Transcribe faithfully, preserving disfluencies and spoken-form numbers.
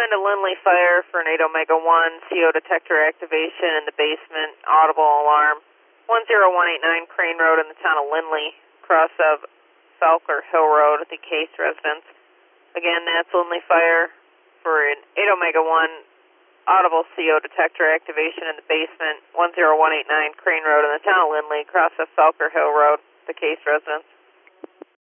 respond to Lindley Fire for an eight Omega one, C O detector activation in the basement, audible alarm, one zero one eight nine Crane Road in the town of Lindley, cross of Falker Hill Road at the Case residence. Again, that's Lindley Fire for an eight Omega one, audible C O detector activation in the basement, one zero one eight nine Crane Road in the town of Lindley, cross of Falker Hill Road, the Case residence.